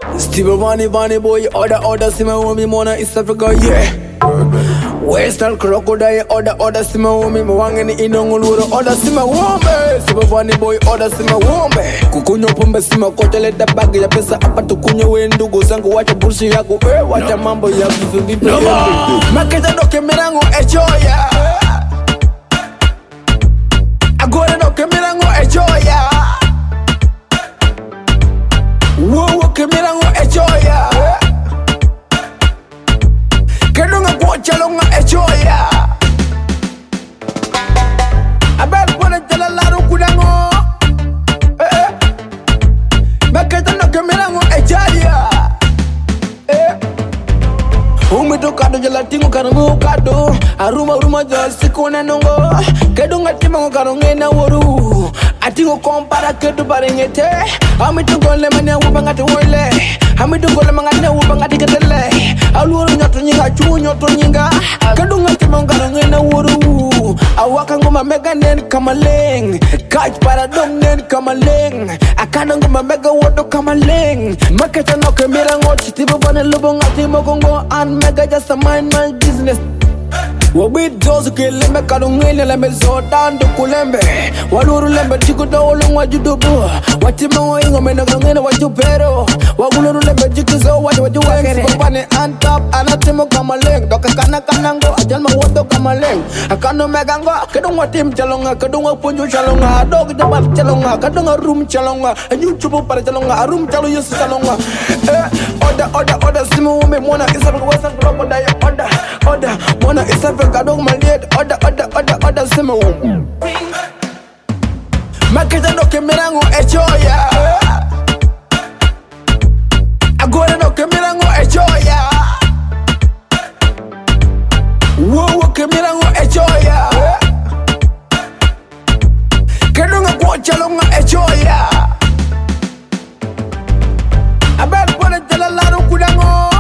Steve Bunny boy, order, see my homie, Mona, East Africa, yeah. Western crocodile, order, see my homie, Mwangani, Inongulu, order, see my woman. Steve Bunny boy, order, see my woman. Kukunyo pombe, see my kocha, let the bag, ya pesa, apa tukunyo, wendugo, zangu, wacha bullshit yako, wacha mambo ya vipi. Maketa doke mirango, echoya. Agora doke mirango, echoya. Whoa, que mirango echoya. Que no me guacha longa echoya. A ver, ponete la laro curango. Me quedan lo que mirango echoya. Umi tocado, yo la tengo caro cado. Aruma, yo se cone nongo. Que no me timo caro en woru. Atingo compara que tu parengete. Ami tu gole mane wubanga tu wole. Ami tu gole mangane wubanga tiketele. Aluru nyoto nyinga chu nyoto nyinga. Kadunga timongalo ngena wuru. Awaka ngoma mega nen kamaleng. Kaj para dong nen kamaleng. Akana ngoma mega wodo kamaleng. Maketa no kemira ngoti tibo bane lubonga timo kongo an mega just a mind my business. Wabit dozu kilembe kadungile lembe zodandu kulembe. Waluru lembe jikuda olungwa judubu. Watima ingo mena kadungile wajupero. Waguluru lembe jikizo waju wakere. Sipapane antap anatimo kamaleng. Doka kanango ajalma wodo kamaleng. Akano megango kadungwa tim chalonga. Kadungwa punju chalonga. Dogi jabat chalonga. Kadungwa room chalonga. Anyu chupu para chalonga. Room chalo yusu chalonga. Order simu ume mwana isabu wasa crocodile. Order mwana isabu kadong maliet. Order simu ume Maketa doke mirango echoya. Agora doke mirango echoya. Wow, que mirango echoya. Kadonga guacha longa echoya. A ver, ponete la laro curango.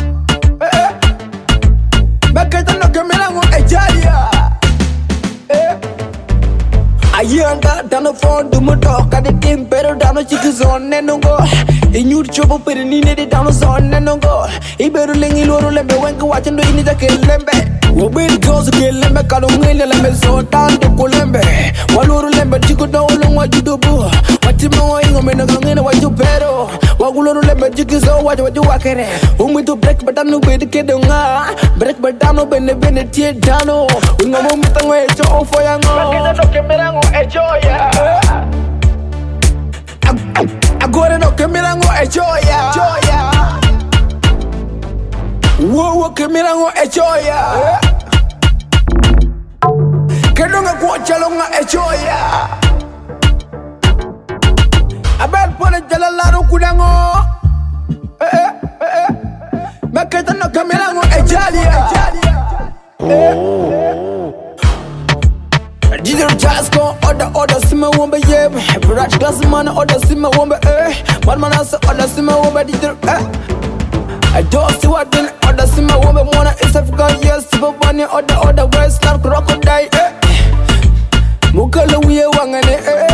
Maketa doke mirango echoya. Ayanga dano phone do mo talk at the team pero dano chikizon nenongo. Inyur chopo pero ni ne dano zon nenongo. Iberu lengi loro lembe wenga wachando ini da kelembe. Wobili gozu kelembe kalongile lembe zotandu kulembe. Waluru lembe chikuda olongwa judubu. Watima ingo mena kalongile wajupero. Waguluru lembe chikizo waju wakere. Umitu break badanu bedi kedonga. Break badanu bene tie dano. Ungomo mitango echo ofo yango. Maketa doke mirango echoya. Agora doke mirango echoya. Wow, que mirango echoya. Que no me guacha longa echoya. A ver, ponete la laro curango. Me quedan lo que mirango echoya. Digital Jasco, order, sima wombe yeb. Brach glass man, order, sima wombe One man asa, order, sima wombe digital I don't see what then order, sima wombe mwana East Africa, yes, Steve Bunny, order, Western crocodile Mukala wiye wangane